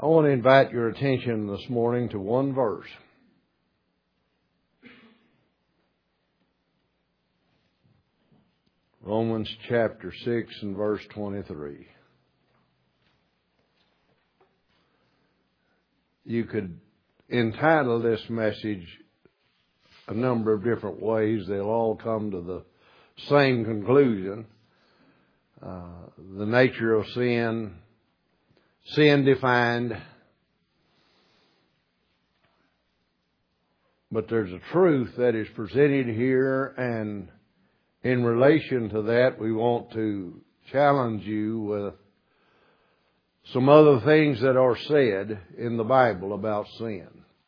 I want to invite your attention this morning to one verse. Romans chapter 6 and verse 23. You could entitle this message a number of different ways. They'll all come to the same conclusion. The nature of sin, sin defined. But there's a truth that is presented here, and in relation to that, we want to challenge you with some other things that are said in the Bible about sin.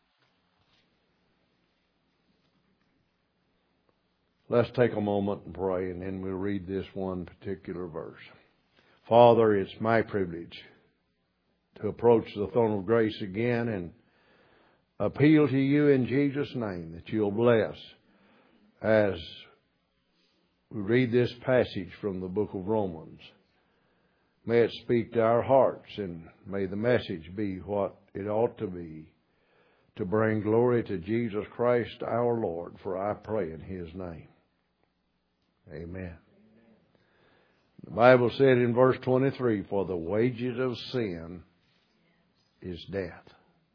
Let's take a moment and pray, and then we'll read this one particular verse. Father, it's my privilege to approach the throne of grace again and appeal to you in Jesus' name that you'll bless as we read this passage from the book of Romans. May it speak to our hearts, and may the message be what it ought to be, to bring glory to Jesus Christ our Lord, for I pray in His name. Amen. The Bible said in verse 23, for the wages of sin is death.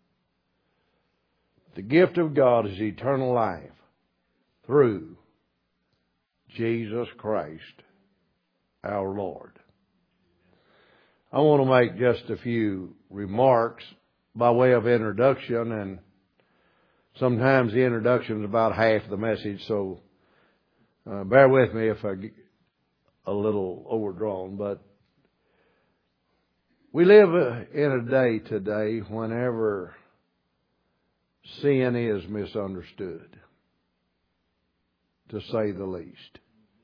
The gift of God is eternal life through Jesus Christ our Lord. I want to make just a few remarks by way of introduction, and sometimes the introduction is about half the message, so bear with me if I get a little overdrawn. But we live in a day today whenever sin is misunderstood, to say the least.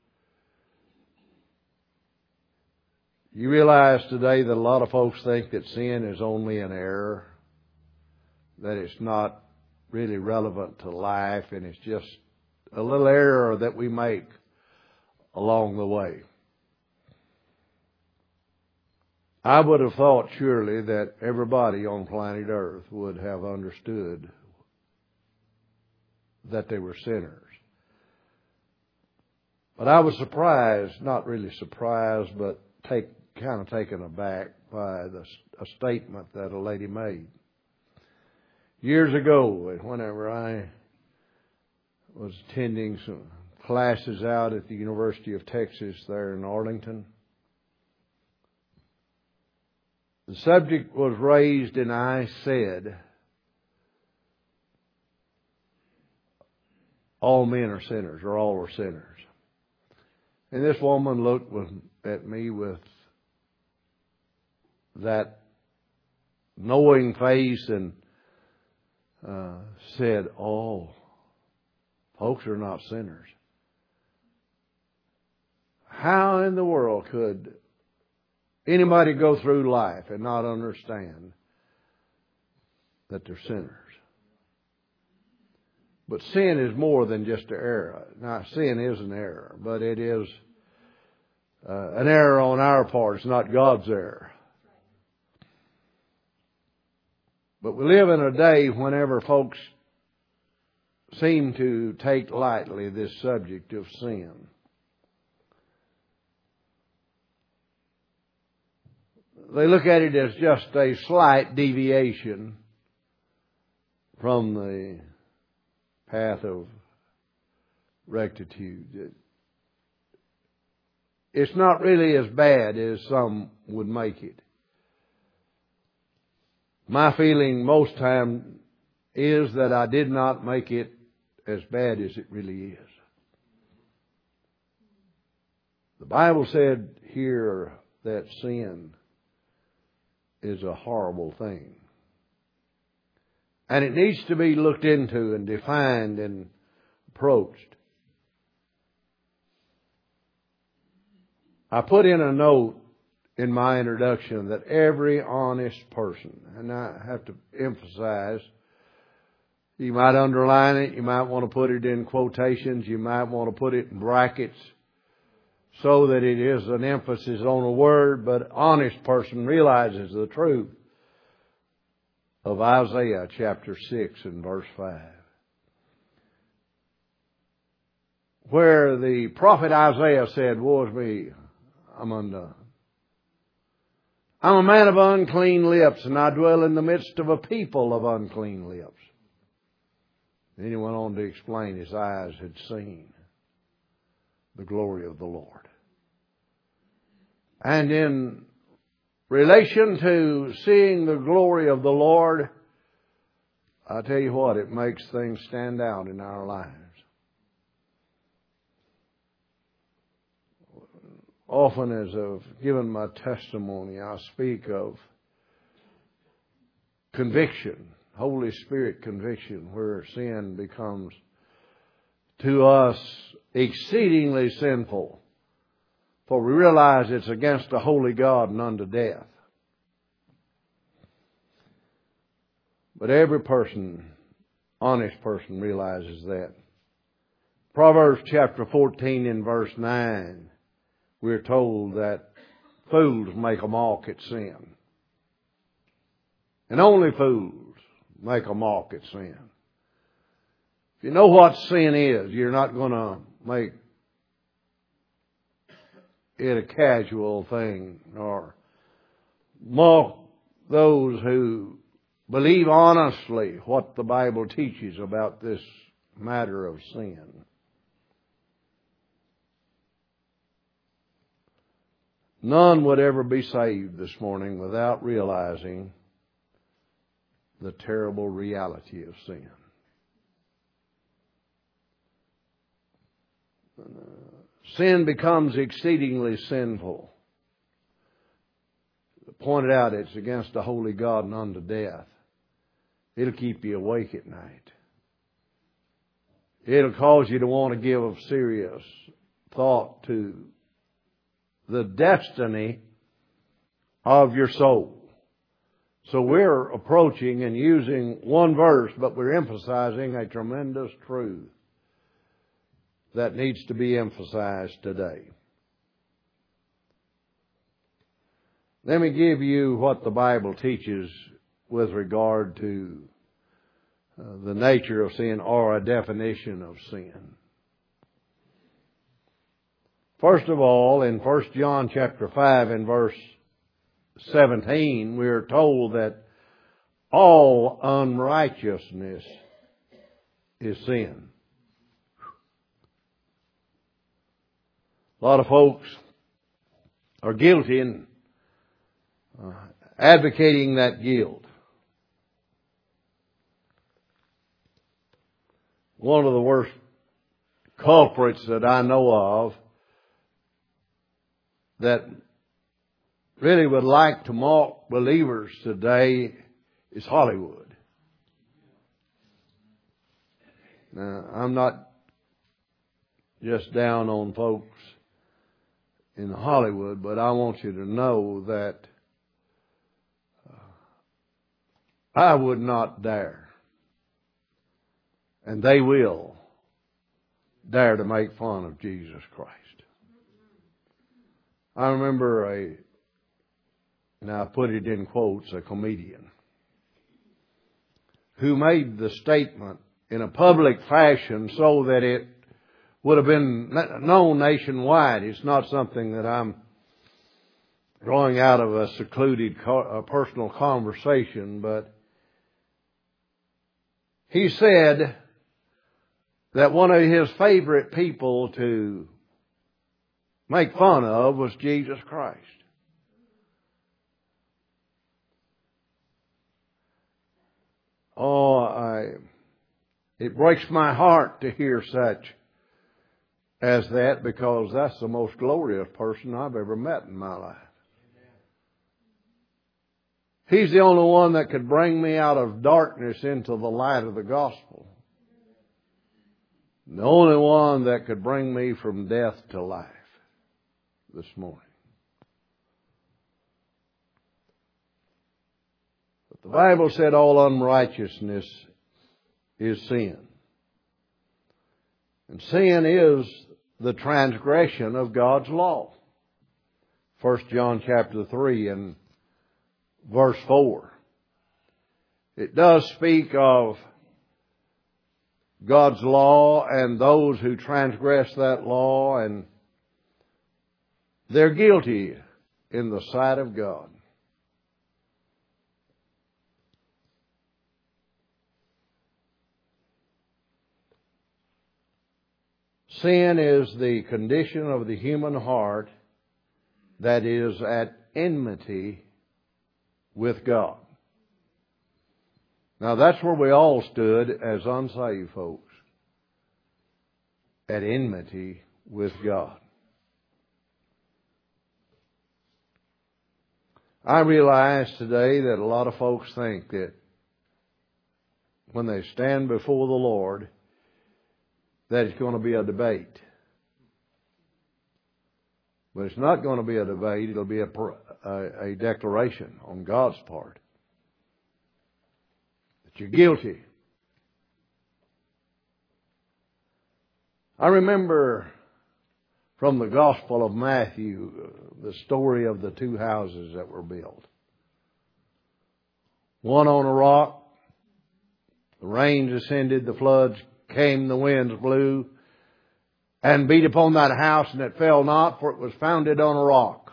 You realize today that a lot of folks think that sin is only an error, that it's not really relevant to life, and it's just a little error that we make along the way. I would have thought surely that everybody on planet Earth would have understood that they were sinners. But I was surprised, not really surprised, but kind of taken aback by a statement that a lady made. Years ago, whenever I was attending some classes out at the University of Texas there in Arlington, the subject was raised, and I said, all men are sinners, or all are sinners. And this woman looked at me with that knowing face and said, oh, folks are not sinners. How in the world could anybody go through life and not understand that they're sinners? But sin is more than just an error. Now, sin is an error, but it is an error on our part. It's not God's error. But we live in a day whenever folks seem to take lightly this subject of sin. They look at it as just a slight deviation from the path of rectitude. It's not really as bad as some would make it. My feeling most time is that I did not make it as bad as it really is. The Bible said here that sin is a horrible thing. And it needs to be looked into and defined and approached. I put in a note in my introduction that every honest person, and I have to emphasize, you might underline it, you might want to put it in quotations, you might want to put it in brackets so that it is an emphasis on a word, but honest person realizes the truth of Isaiah chapter 6 and verse 5. Where the prophet Isaiah said, "Woe is me, I'm undone. I'm a man of unclean lips, and I dwell in the midst of a people of unclean lips." Then he went on to explain his eyes had seen the glory of the Lord. And in relation to seeing the glory of the Lord, I tell you what, it makes things stand out in our lives. Often as I've given my testimony, I speak of conviction, Holy Spirit conviction, where sin becomes to us exceedingly sinful, for we realize it's against a holy God and unto death. But every person, honest person, realizes that. Proverbs chapter 14 and verse 9, we're told that fools make a mock at sin. And only fools make a mock at sin. If you know what sin is, you're not going to make it a casual thing or mock those who believe honestly what the Bible teaches about this matter of sin. None would ever be saved this morning without realizing the terrible reality of sin. Sin becomes exceedingly sinful. Pointed out, it's against a holy God and unto death. It'll keep you awake at night. It'll cause you to want to give a serious thought to the destiny of your soul. So we're approaching and using one verse, but we're emphasizing a tremendous truth that needs to be emphasized today. Let me give you what the Bible teaches with regard to the nature of sin, or a definition of sin. First of all, in 1 John chapter 5 and verse 17, we are told that all unrighteousness is sin. A lot of folks are guilty in advocating that guilt. One of the worst culprits that I know of that really would like to mock believers today is Hollywood. Now, I'm not just down on folks in Hollywood, but I want you to know that I would not dare, and they will dare to make fun of Jesus Christ. I remember now I put it in quotes, a comedian who made the statement in a public fashion so that it would have been known nationwide. It's not something that I'm drawing out of a secluded personal conversation, but he said that one of his favorite people to make fun of was Jesus Christ. It breaks my heart to hear such as that, because that's the most glorious person I've ever met in my life. He's the only one that could bring me out of darkness into the light of the gospel. The only one that could bring me from death to life this morning. But the Bible said all unrighteousness is sin. And sin is the transgression of God's law. 1 John chapter 3 and verse 4. It does speak of God's law and those who transgress that law, and they're guilty in the sight of God. Sin is the condition of the human heart that is at enmity with God. Now that's where we all stood as unsaved folks. At enmity with God. I realize today that a lot of folks think that when they stand before the Lord, that it's going to be a debate. But it's not going to be a debate. It'll be a declaration on God's part that you're guilty. I remember from the Gospel of Matthew the story of the two houses that were built. One on a rock. The rain descended, the floods came, the winds blew, and beat upon that house, and it fell not, for it was founded on a rock.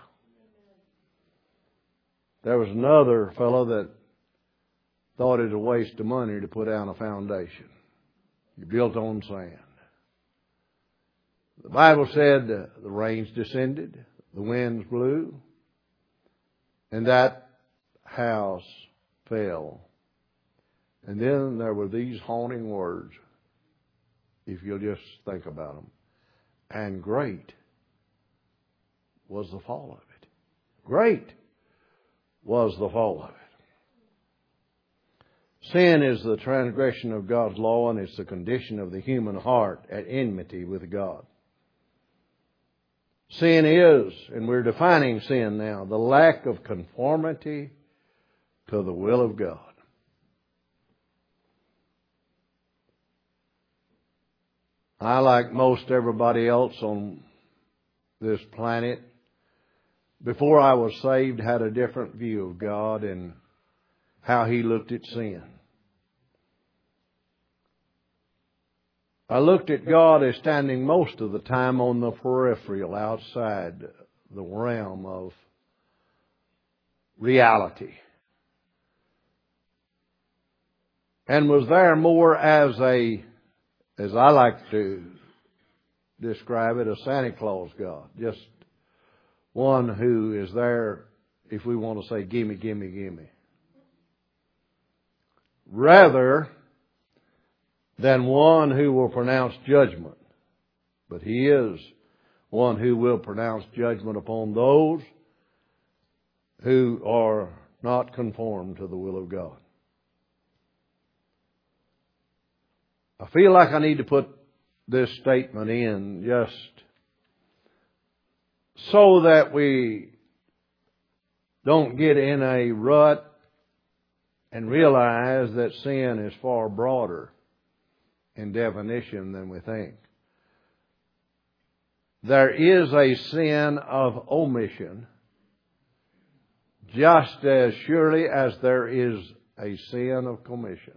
There was another fellow that thought it was a waste of money to put down a foundation. He built on sand. The Bible said the rains descended, the winds blew, and that house fell. And then there were these haunting words, if you'll just think about them. And great was the fall of it. Great was the fall of it. Sin is the transgression of God's law, and it's the condition of the human heart at enmity with God. Sin is, and we're defining sin now, the lack of conformity to the will of God. I, like most everybody else on this planet, before I was saved, had a different view of God and how He looked at sin. I looked at God as standing most of the time on the peripheral, outside the realm of reality. And was there more as I like to describe it, a Santa Claus God. Just one who is there, if we want to say, gimme, gimme, gimme. Rather than one who will pronounce judgment. But He is one who will pronounce judgment upon those who are not conformed to the will of God. I feel like I need to put this statement in just so that we don't get in a rut and realize that sin is far broader in definition than we think. There is a sin of omission just as surely as there is a sin of commission.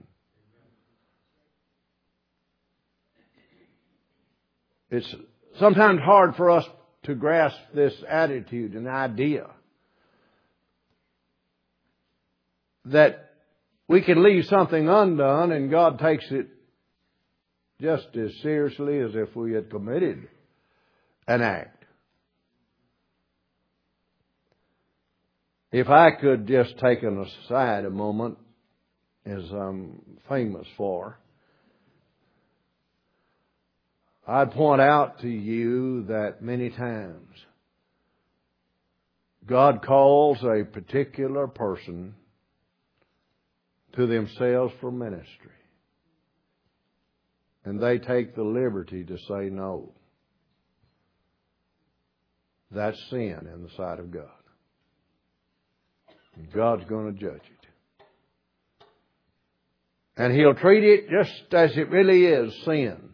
It's sometimes hard for us to grasp this attitude and idea that we can leave something undone and God takes it just as seriously as if we had committed an act. If I could just take an aside a moment, as I'm famous for, I'd point out to you that many times God calls a particular person to themselves for ministry. And they take the liberty to say no. That's sin in the sight of God. And God's going to judge it. And He'll treat it just as it really is, sin.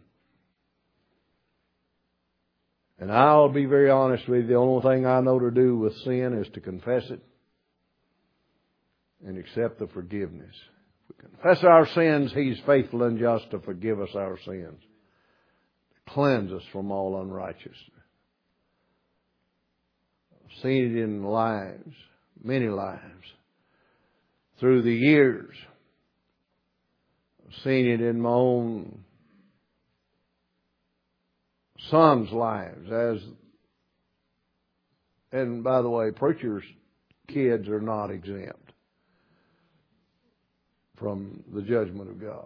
And I'll be very honest with you, the only thing I know to do with sin is to confess it and accept the forgiveness Confess our sins, He's faithful and just to forgive us our sins, to cleanse us from all unrighteousness. I've seen it in lives, many lives, through the years. I've seen it in my own sons' lives, and by the way, preachers' kids are not exempt from the judgment of God.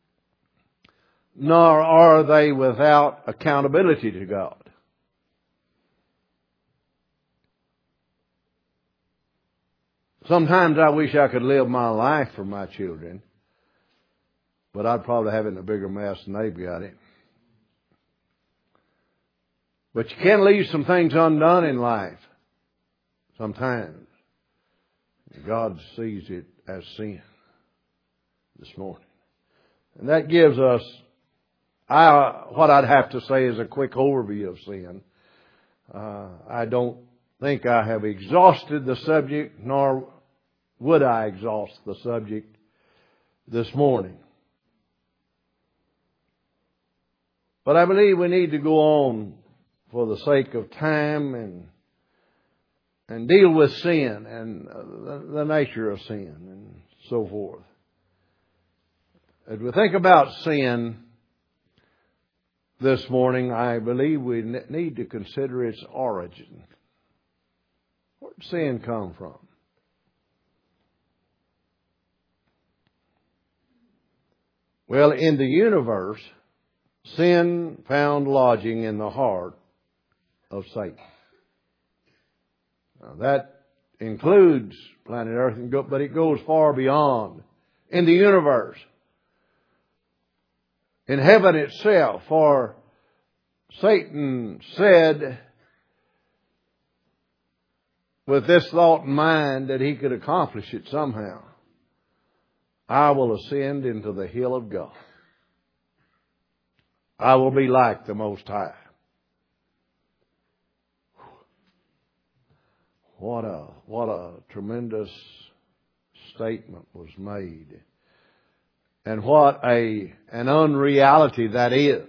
Nor are they without accountability to God. Sometimes I wish I could live my life for my children, but I'd probably have it in a bigger mess than they've got it. But you can't leave some things undone in life. Sometimes God sees it as sin this morning. And that gives us, what I'd have to say is a quick overview of sin. I don't think I have exhausted the subject, nor would I exhaust the subject this morning. But I believe we need to go on for the sake of time and deal with sin and the nature of sin and so forth. As we think about sin this morning, I believe we need to consider its origin. Where did sin come from? Well, in the universe, sin found lodging in the heart of Satan. Now, that includes planet Earth, but it goes far beyond. In the universe, in heaven itself, for Satan said with this thought in mind that he could accomplish it somehow, I will ascend into the hill of God. I will be like the Most High. What a tremendous statement was made. And what an unreality that is.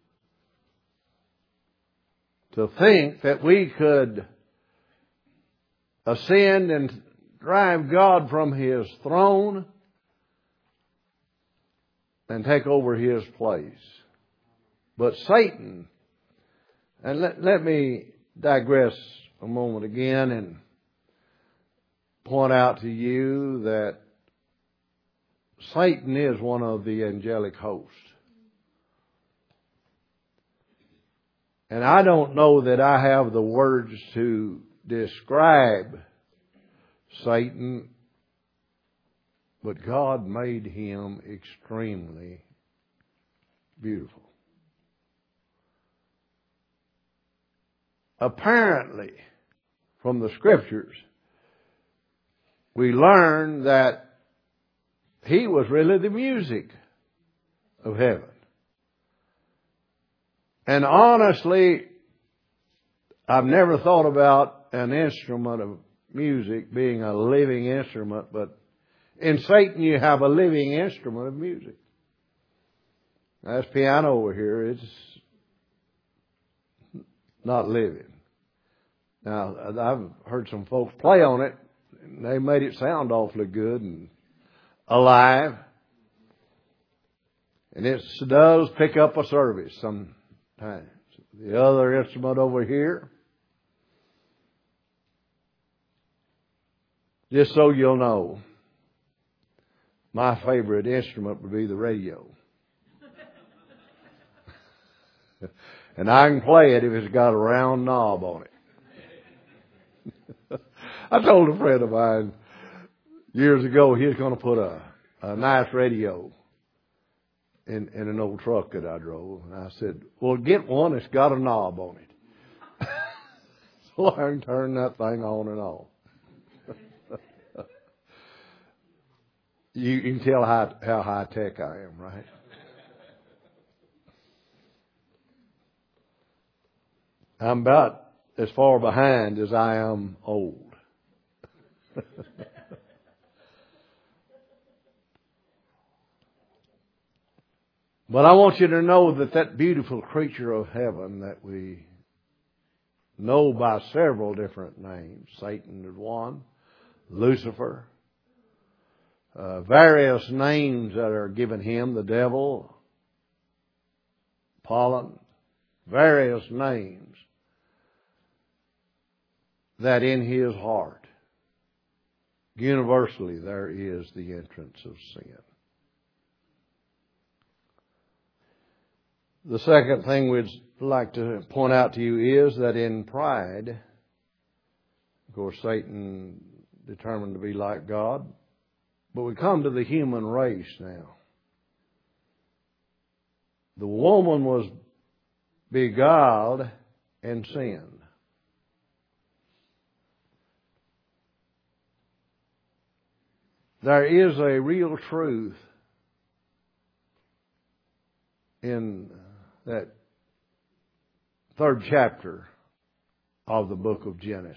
To think that we could ascend and drive God from His throne and take over His place. But Satan, and let me digress a moment again and point out to you that Satan is one of the angelic hosts. And I don't know that I have the words to describe Satan, but God made him extremely beautiful. Apparently, from the Scriptures, we learn that he was really the music of heaven. And honestly, I've never thought about an instrument of music being a living instrument, but in Satan you have a living instrument of music. That's piano over here. It's not living. Now, I've heard some folks play on it, and they made it sound awfully good and alive. And it does pick up a service sometimes. The other instrument over here, just so you'll know, my favorite instrument would be the radio. And I can play it if it's got a round knob on it. I told a friend of mine years ago he was going to put a nice radio in an old truck that I drove. And I said, well, get one that's got a knob on it. So I can turn that thing on and off. You can tell how high tech I am, right? I'm about as far behind as I am old. But I want you to know that that beautiful creature of heaven that we know by several different names, Satan is one, Lucifer, various names that are given him, the devil, Pollen, various names, that in his heart, universally, there is the entrance of sin. The second thing we'd like to point out to you is that in pride, of course, Satan determined to be like God, but we come to the human race now. The woman was beguiled and sinned. There is a real truth in that third chapter of the book of Genesis.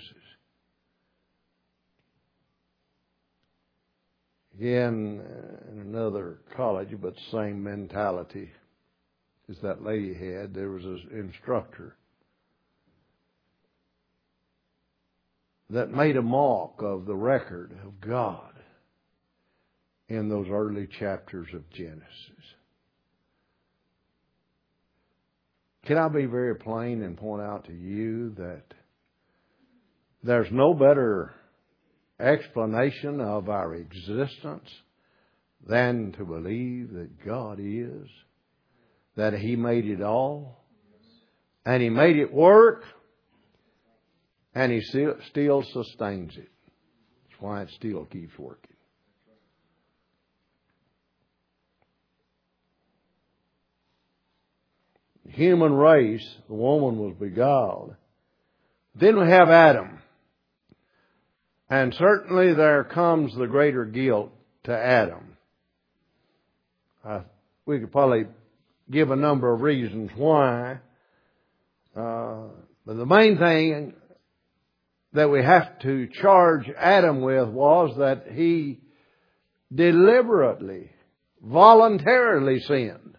Again, in another college, but same mentality as that lady had, there was an instructor that made a mock of the record of God in those early chapters of Genesis. Can I be very plain and point out to you that there's no better explanation of our existence than to believe that God is, that He made it all, and He made it work, and He still sustains it. That's why it still keeps working. The human race, the woman was beguiled. Then we have Adam. And certainly there comes the greater guilt to Adam. We could probably give a number of reasons why. But the main thing that we have to charge Adam with was that he deliberately, voluntarily sinned.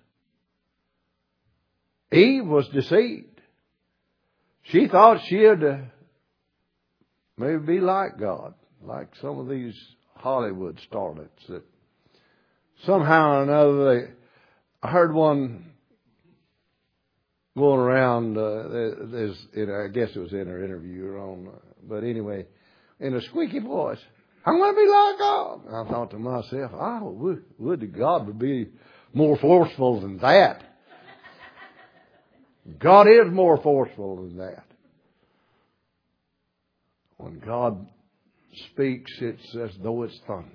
Eve was deceived. She thought she'd maybe be like God, like some of these Hollywood starlets that somehow or another I heard one going around, I guess it was in her interview or on, but anyway, in a squeaky voice, I'm going to be like God. And I thought to myself, would to God would be more forceful than that. God is more forceful than that. When God speaks, it's as though it's thunders.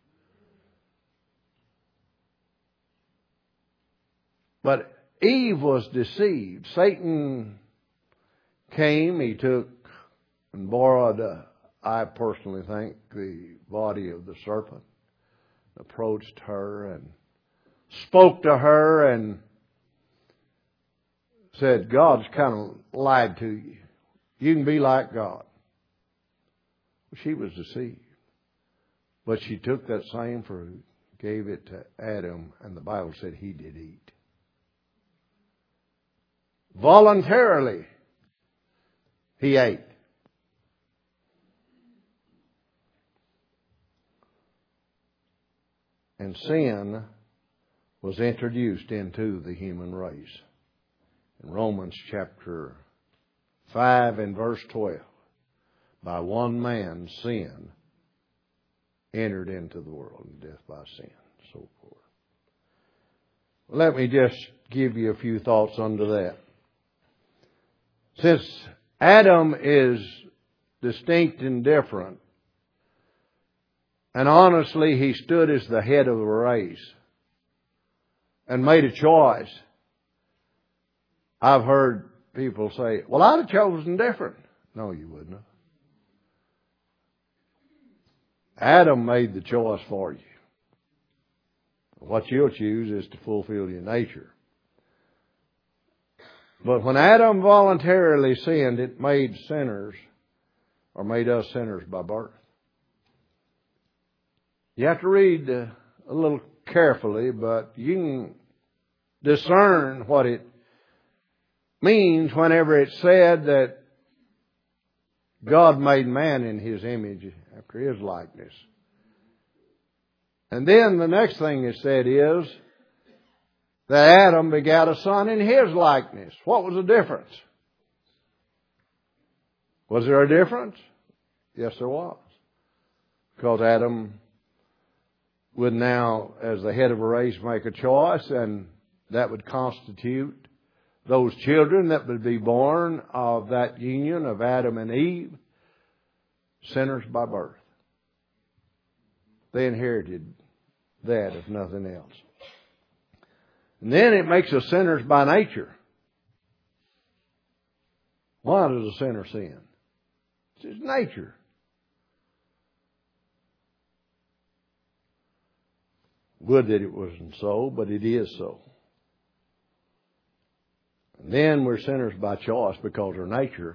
But Eve was deceived. Satan came, he took and borrowed, I personally think, the body of the serpent, approached her and spoke to her and said, God's kind of lied to you. You can be like God. Well, she was deceived. But she took that same fruit, gave it to Adam, and the Bible said he did eat. Voluntarily, he ate. And sin was introduced into the human race. In Romans chapter 5 and verse 12, by one man sin entered into the world, and death by sin, and so forth. Let me just give you a few thoughts under that. Since Adam is distinct and different, and honestly he stood as the head of the race and made a choice, I've heard people say, well, I'd have chosen different. No, you wouldn't have. Adam made the choice for you. What you'll choose is to fulfill your nature. But when Adam voluntarily sinned, it made sinners, or made us sinners by birth. You have to read a little carefully, but you can discern what it means whenever it's said that God made man in His image after His likeness. And then the next thing it said is that Adam begat a son in his likeness. What was the difference? Was there a difference? Yes, there was. Because Adam would now, as the head of a race, make a choice, and that would constitute those children that would be born of that union of Adam and Eve, sinners by birth. They inherited that, if nothing else. And then it makes us sinners by nature. Why does a sinner sin? It's his nature. Would that it wasn't so, but it is so. And then we're sinners by choice because our nature,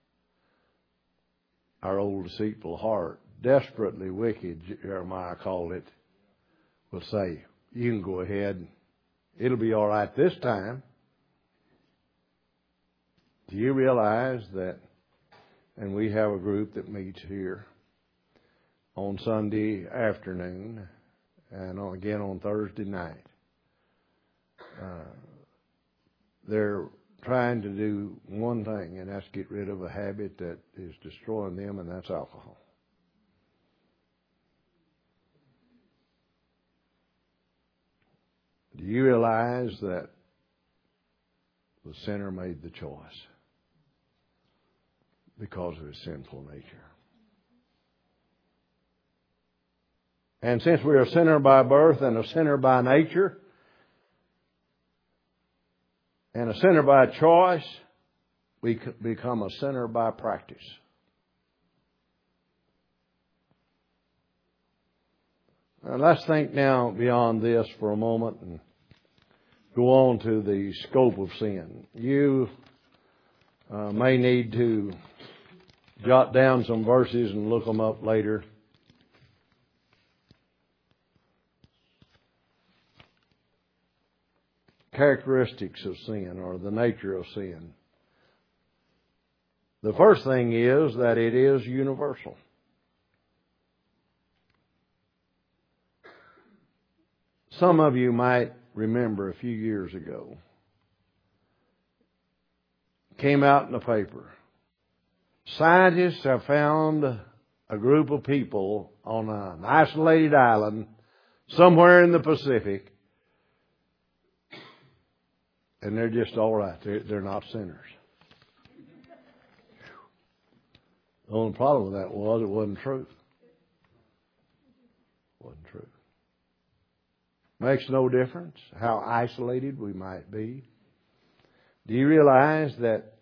our old deceitful heart, desperately wicked, Jeremiah called it, will say, you can go ahead. It'll be all right this time. Do you realize that, and we have a group that meets here on Sunday afternoon and again on Thursday night. They're trying to do one thing, and that's get rid of a habit that is destroying them, and that's alcohol. Do you realize that the sinner made the choice because of his sinful nature? And since we are a sinner by birth and a sinner by nature and a sinner by choice, we become a sinner by practice. Now let's think now beyond this for a moment and go on to the scope of sin. You may need to jot down some verses and look them up later. Characteristics of sin, or the nature of sin. The first thing is that it is universal. Some of you might remember a few years ago, came out in the paper. Scientists have found a group of people on an isolated island somewhere in the Pacific, and they're just all right. They're not sinners. The only problem with that was it wasn't true. It wasn't true. Makes no difference how isolated we might be. Do you realize that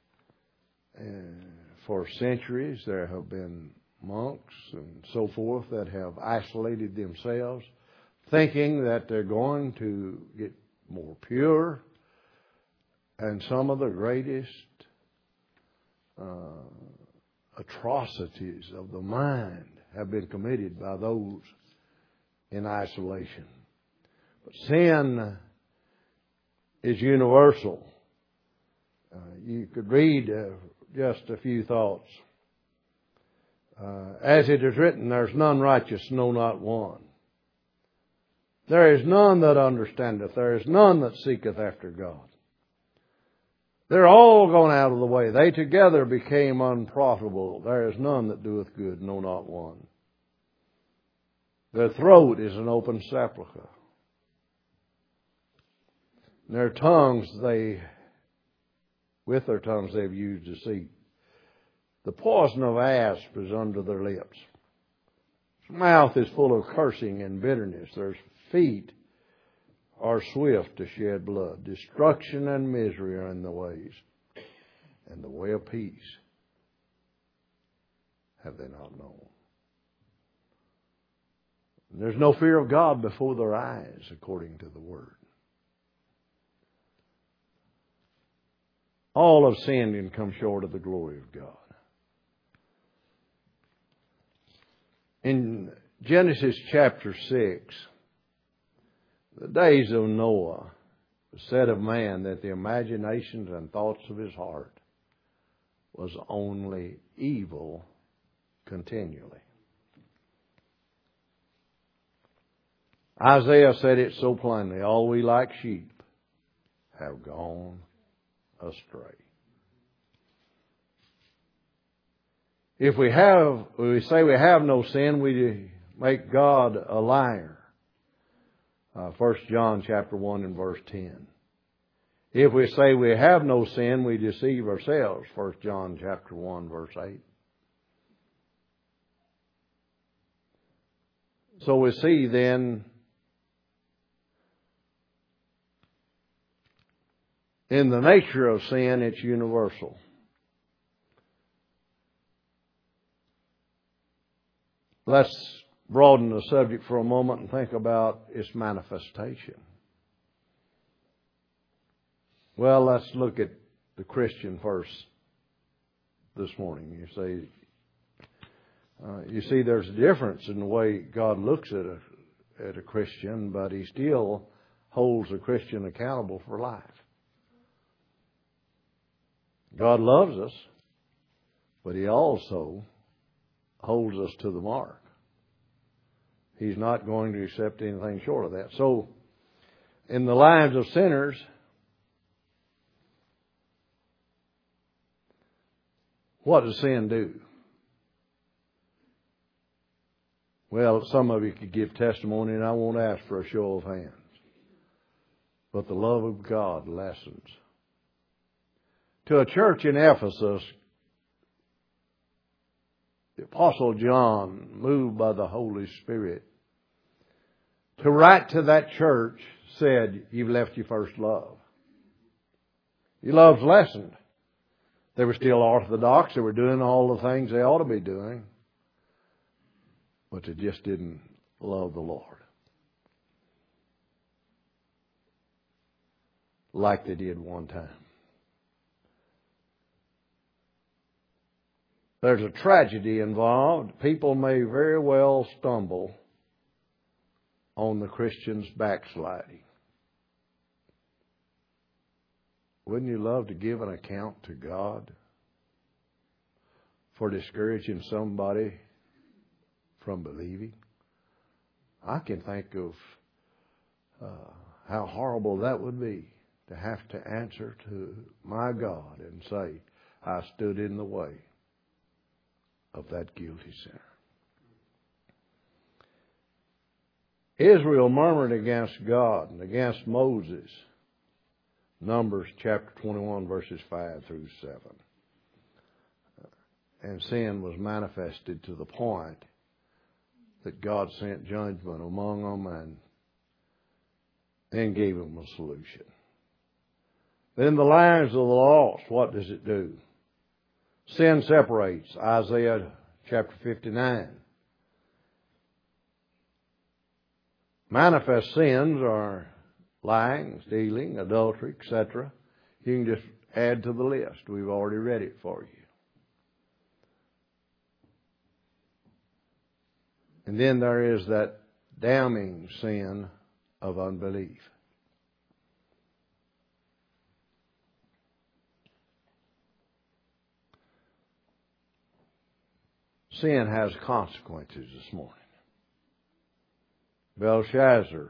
for centuries there have been monks and so forth that have isolated themselves, thinking that they're going to get more pure? And some of the greatest atrocities of the mind have been committed by those in isolation. But sin is universal. You could read just a few thoughts. As it is written, there's none righteous, no, not one. There is none that understandeth. There is none that seeketh after God. They're all gone out of the way. They together became unprofitable. There is none that doeth good, no, not one. Their throat is an open sepulchre. Their tongues, with their tongues they've used deceit. The poison of asp is under their lips. Their mouth is full of cursing and bitterness. Their feet are swift to shed blood. Destruction and misery are in the ways, and the way of peace have they not known. There's no fear of God before their eyes, according to the Word. All have sinned and come short of the glory of God. In Genesis chapter 6, the days of Noah, said of man that the imaginations and thoughts of his heart was only evil continually. Isaiah said it so plainly, all we like sheep have gone astray. If we say we have no sin, we make God a liar. 1 John chapter 1 and verse 10. If we say we have no sin, we deceive ourselves. 1 John chapter 1 verse 8. So we see then in the nature of sin, it's universal. Let's broaden the subject for a moment and think about its manifestation. Well, let's look at the Christian first this morning. You see, there's a difference in the way God looks at a Christian, but He still holds a Christian accountable for life. God loves us, but He also holds us to the mark. He's not going to accept anything short of that. So, in the lives of sinners, what does sin do? Well, some of you could give testimony, and I won't ask for a show of hands. But the love of God lessens. To a church in Ephesus, the Apostle John, moved by the Holy Spirit, to write to that church, said, you've left your first love. Your love's lessened. They were still orthodox. They were doing all the things they ought to be doing. But they just didn't love the Lord like they did one time. There's a tragedy involved. People may very well stumble on the Christian's backsliding. Wouldn't you love to give an account to God for discouraging somebody from believing? I can think of how horrible that would be to have to answer to my God and say, I stood in the way of that guilty sinner. Israel murmured against God and against Moses. Numbers chapter 21 verses 5 through 7. And sin was manifested to the point that God sent judgment among them and gave them a solution. Then the lives of the lost, what does it do? Sin separates. Isaiah chapter 59. Manifest sins are lying, stealing, adultery, etc. You can just add to the list. We've already read it for you. And then there is that damning sin of unbelief. Sin has consequences this morning. Belshazzar,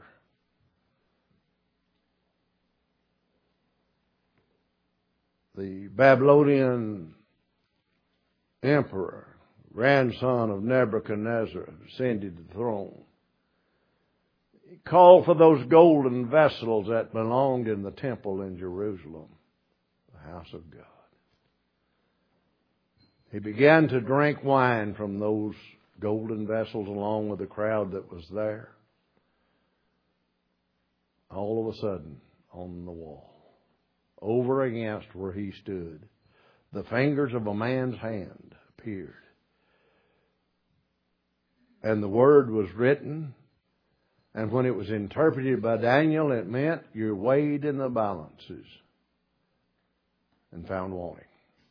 the Babylonian emperor, grandson of Nebuchadnezzar, ascended the throne. He called for those golden vessels that belonged in the temple in Jerusalem, the house of God. He began to drink wine from those golden vessels along with the crowd that was there. All of a sudden, on the wall, over against where he stood, the fingers of a man's hand appeared. And the word was written, and when it was interpreted by Daniel, it meant you're weighed in the balances and found wanting.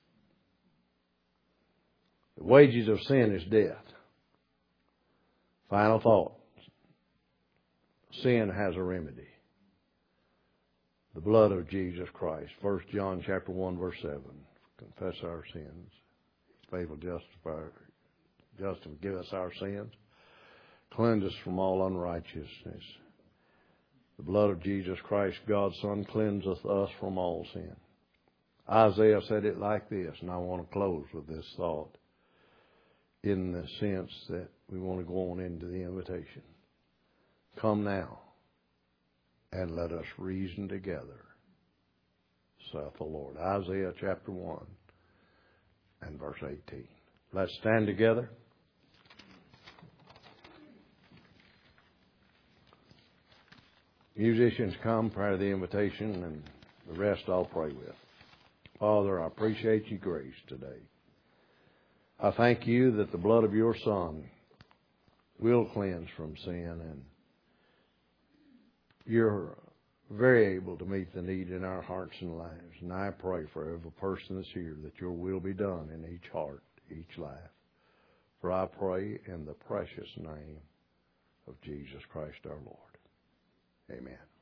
The wages of sin is death. Final thought. Sin has a remedy. the blood of Jesus Christ. 1 John chapter 1, verse 7. Confess our sins. Faithful, just to forgive us our sins. Cleanse us from all unrighteousness. The blood of Jesus Christ, God's Son, cleanseth us from all sin. Isaiah said it like this, and I want to close with this thought in the sense that we want to go on into the invitation. Come now, and let us reason together, saith the Lord. Isaiah chapter 1 and verse 18. Let's stand together. Musicians come prior to the invitation, and the rest I'll pray with. Father, I appreciate your grace today. I thank you that the blood of your Son will cleanse from sin, and you're very able to meet the need in our hearts and lives. And I pray for every person that's here that your will be done in each heart, each life. For I pray in the precious name of Jesus Christ our Lord. Amen.